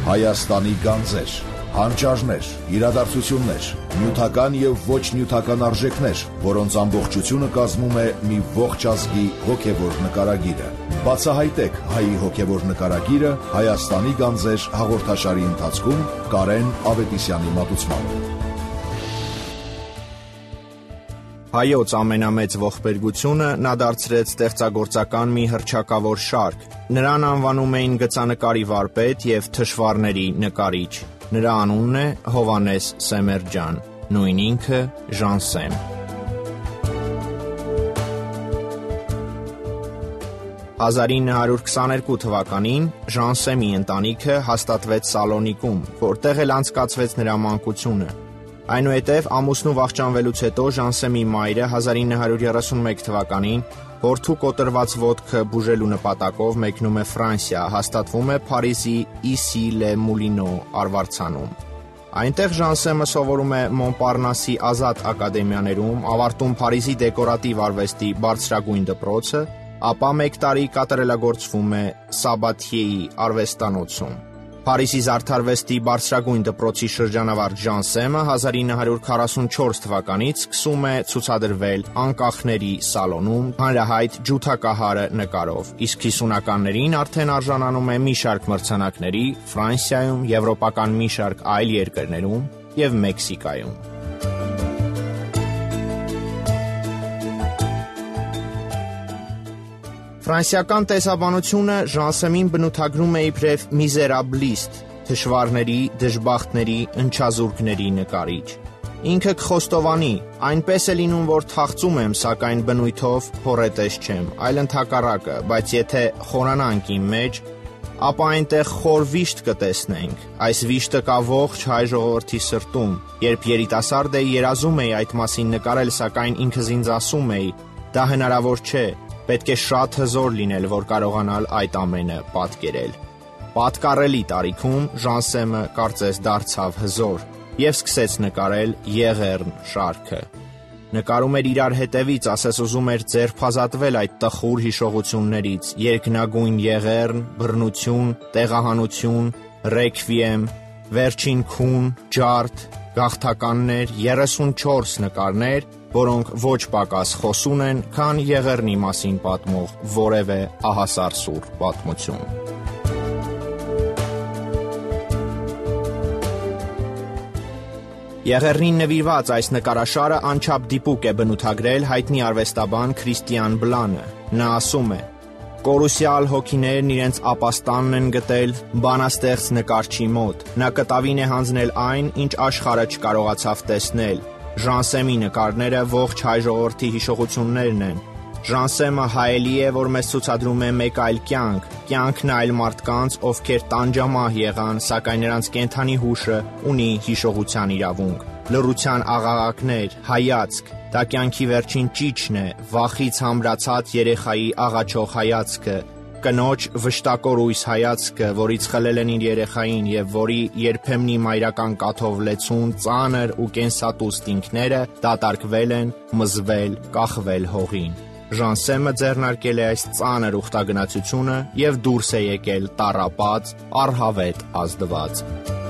Հայաստանի գանձեր, հանճարներ, իրադարձություններ, նյութական եւ ոչ նյութական արժեքներ, որոնց ամբողջությունը կազմում է մի ողջ ազգի հոգեվոր նկարագիրը։ Բացահայտեք հայի հոգեվոր նկարագիրը Հայաստանի գանձեր հաղորդաշարի ընթացքում Կարեն Ավետիսյանի մատուցմամբ։ Հայոց ամենամեծ ողբերգությունը նա դարձրեց ստեղծագործական մի հռչակավոր շարք։ Նրան անվանում էին գծանկարի վարպետ եւ թշվառների նկարիչ։ Նրա անունն է Հովհաննես Սեմերջան, նույն ինքը Ժանսեմ։ 1922 թվականին Ժանսեմի ընտանիքը հաստատվեց Սալոնիկում, որտեղ էլ անցկացվեց նրա մանկությունը։ Այնուհետև ամուսնու վախճանվելուց հետո Ժանսեմի մայրը 1931 թվականին որդու կոտրված ոտքը բուժելու նպատակով մեկնում է Ֆրանսիա, հաստատվում է Փարիզի Issy-les-Moulineaux արվարձանում։ Այնտեղ Ժանսեմը սովորում է Մոնպարնասի ազատ ակադեմիաներում, ավարտում Փարիզի դեկորատիվ արվեստի բարձրագույն դպրոցը, ապա մեկ տարի կատարելագործվում է Սաբաթիեի արվեստանոցում։ Փարիզի զարդարվեստի բարձրագույն դպրոցի շրջանավարտ Ժանսեմը 1944 թվականից սկսում է ցուցադրվել Անկախների սալոնում հանրահայտ ջութակահարը նկարով, իսկ 50-ականներին արդեն արժանանում է մի շարք մրցանակների Ֆրանսիայում, եվրոպական մի շարք այլ երկրներում եւ Մեքսիկայում։ Ֆրանսիական տեսաբանությունը Ժանսեմին բնութագրում է իբրև միզերաբլիստ, թշվառների, դժբախտների, ընչազուրկների նկարիչ։ Ինքը կխոստովանի, այնպես է լինում, որ թախծում եմ, սակայն բնույթով հոռետես չեմ, այլ ընդհակառակը, բայց եթե խորանանք իմ մեջ, ապա այնտեղ խոր վիշտ կտեսնենք։ Այս վիշտը կա ողջ հայ ժողովրդի սրտում։ Երբ երիտասարդ էի, երազում էի այդ մասին նկարել, սակայն ինքս ինձ ասում էի, դա հնարավոր չէ։ Պետք է շատ հզոր լինել, որ կարողանալ այդ ամենը պատկերել։ Պատկառելի տարիքում Ժանսեմը կարծես դարձավ հզոր եւ սկսեց նկարել Եղեռն շարքը։ Նկարում էր իրար հետևից, ասես ուզում էր ձերբազատվել այդ տխուր հիշողություններից՝ երկնագույն Եղեռն, բռնություն, տեղահանություն, ռեքվիեմ, վերջին քուն, ջարդ, գաղթականներ, 34 նկարներ, որոնք ոչ պակաս խոսուն են, քան Եղեռնի մասին պատմող որևէ ահասարսուռ պատմություն։ Եղեռնին նվիրված այս նկարաշարը անչափ դիպուկ է բնութագրել հայտնի արվեստաբան Քրիստիան Բլանը։ Նա ասում է. «Կորուսյալ հոգիներն իրենց ապաստանն են գտել բանաստեղծ նկարչի մոտ։ Նա կտավին է հանձնել այն, ինչ աշխարհը չկարողացավ տեսնել։ Ժանսեմի նկարները ողջ հայ ժողովրդի հիշողություններն են։ Ժանսեմը հայելի է, որ մեզ ցուցադրում է մեկ այլ կյանք, կյանքն այլ մարդկանց, ովքեր տանջամահ եղան, սակայն նրանց կենդանի հուշը ունի հիշողության իրավունք, լռության աղաղակներ, հայացք, դա կյանքի վերջին ճիչն է, վախից համրացած երեխայի աղաչող հայացքը, կնոջ վշտակորույս հայացքը, որից խլել են իր երեխային եւ որի երբեմնի մայրական կաթով լեցուն ծանր ու կենսատուստ ինքները դատարկվել են, մզվել, կախվել հողին։ Ժանսեմը ձեռնարկել է այս ծանր ուխտագնացությունը եւ դուրս է եկել տառապած, առհավետ ազդված։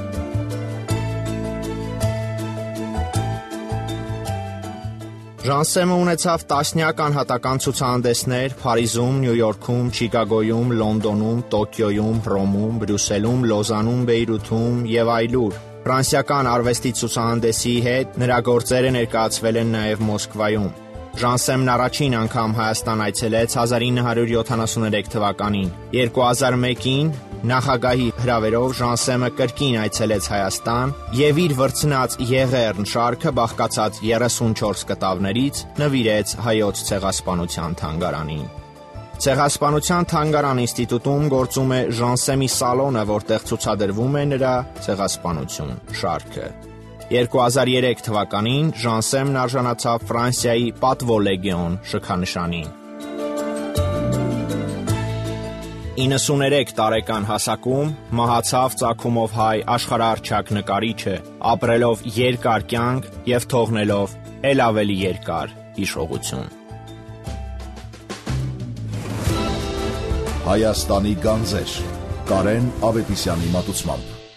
Ժանսեմը ունեցավ տասնյակ անհատական ցուցահանդեսներ Փարիզում, Նյու Յորքում, Չիկագոյում, Լոնդոնում, Տոկիոյում, Հռոմում, Բրյուսելում, Լոզանում, Բեյրութում եւ այլուր։ Ֆրանսիական արվեստի ցուցահանդեսի հետ նրա գործերը ներկայացվել են նաեւ Մոսկվայում։ Ժանսեմն առաջին անգամ Հայաստան այցելեց 1973 թվականին։ 2001-ին նախագահի հրավերով Ժանսեմը կրկին այցելեց Հայաստան եւ իր վրձնած Եղեռն շարքը բաղկացած 34 կտավներից նվիրեց Հայոց ցեղասպանության թանգարանին։ Ցեղասպանության թանգարան ինստիտուտում գործում է Ժանսեմի սալոնը, որտեղ ցուցադրվում է նրա ցեղասպանություն շարքը։ 2003 թվականին Ժանսեմն արժանացավ Ֆրանսիայի Պատվո լեգիոն շքանշանին։ 93 տարեկան հասակում մահացավ ծագումով հայ աշխարհահռչակ նկարիչը, ապրելով երկար կյանք եւ թողնելով ել ավելի երկար հիշողություն։ Հայաստանի գանձեր, Կարեն Ավետիսյանի մատուցմամբ։